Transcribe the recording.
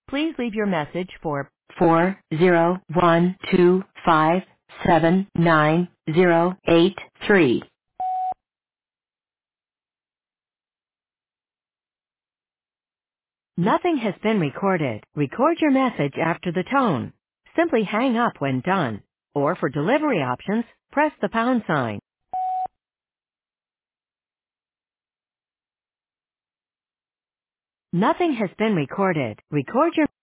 Please leave your message for 40125799083. Nothing has been recorded. Record your message after the tone. Simply hang up when done. Or for delivery options, press the pound sign. Nothing has been recorded. Record your